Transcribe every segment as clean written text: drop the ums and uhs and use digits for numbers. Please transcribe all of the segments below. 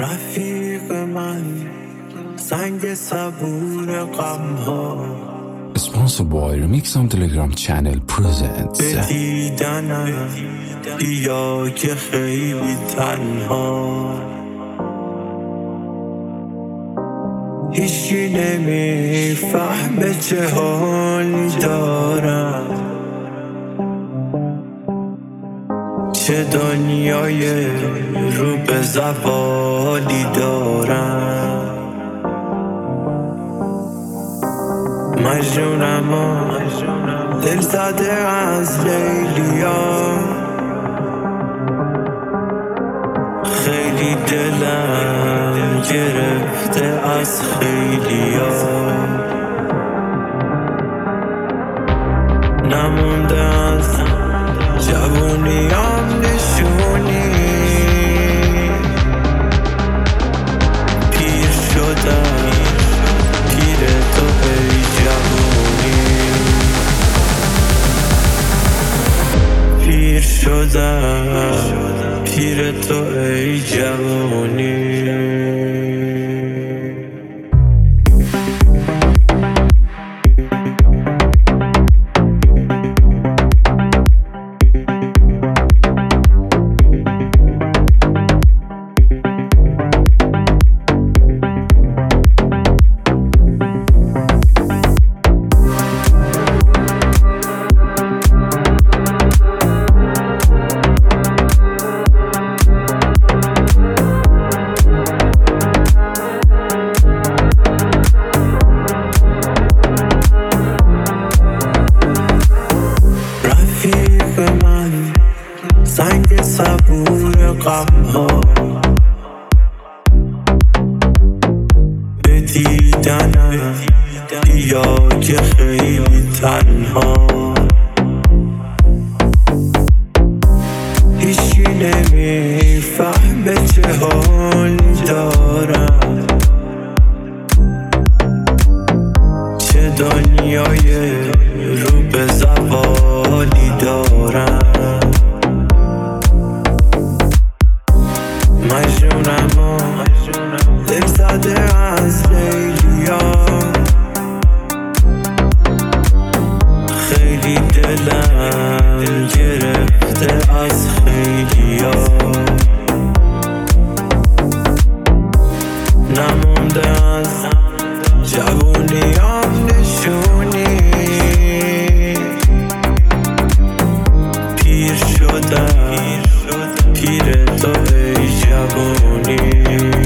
رفیق من سنگ صبور غم ها Sponsored by Remix on Telegram channel presents به دیدنم بیا که خیلی تنها هیچی نمیفهمه چه حال دارم چه دنیای رو به زوالی دارم مجنونم و دل زده از لیلیا خیلی دلم گرفته از خیلیا نمونده از جوونیام نشونی پیر شدم پیر تو ای جوونی پیر شدم پیر تو ای جوونی سنگ صبور غم ها به دیدنم بیا که خیلی تنها هیچی نمیفهمه چه حال دارم چه دنیای رو به زوالی دارم مجنونم و دل زده از لیلیا خیلی دلم گرفته از خیلیا نمونده از جوونیام نشونی پیر شدم پیر تو ای جوونی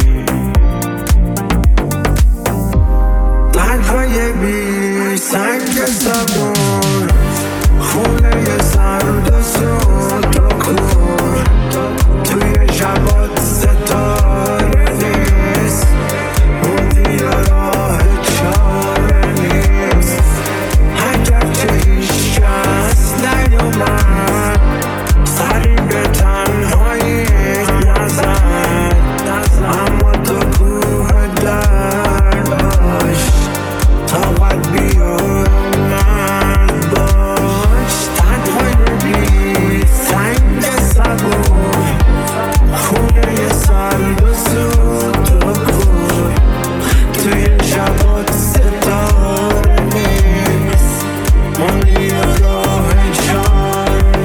تنهای بی سنگ صبور خونه سرد و سود و کور توی شبات ستاره نیست بودی و راه چاره نیست اگرچه هیچ کس نیومد سری به تنهایی نزد اما تو کوه درد باش طاقت بیار مرد باش تنهای بی سنگ صبور خونه سرد و سود و کور توی شبات ستاره نیست موندی و راه چاره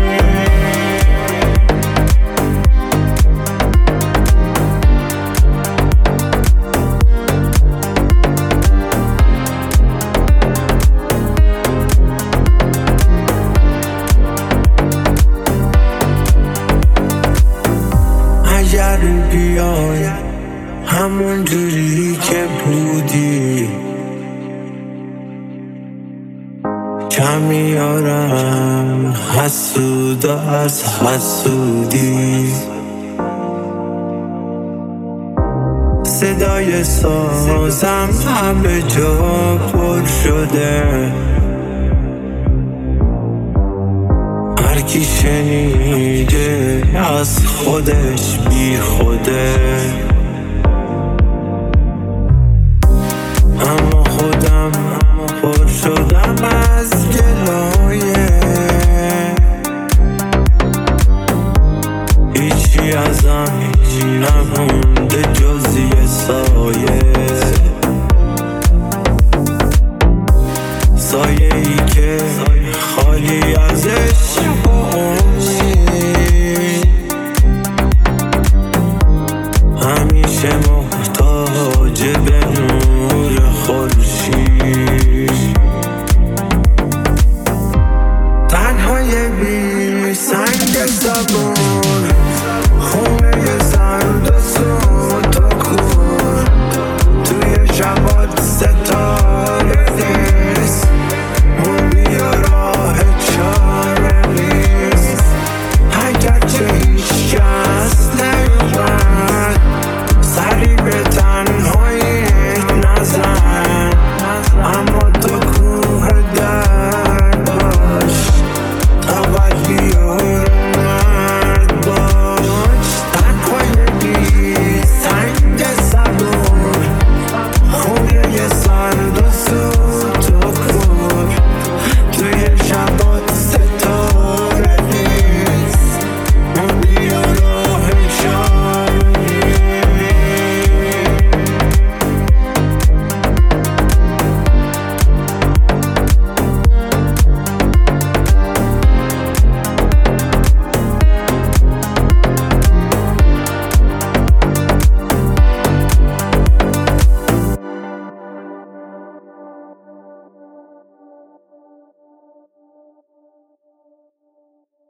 اگر بیای همون جوری که بودی کمی آرم حسود از حسودی صدای سازم همه جا پر شده هرکی شنیده از خودش بی خوده اما خودم پر شدم از گلایه هیچی ازم نمونده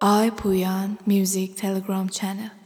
I Puyan Music Telegram channel.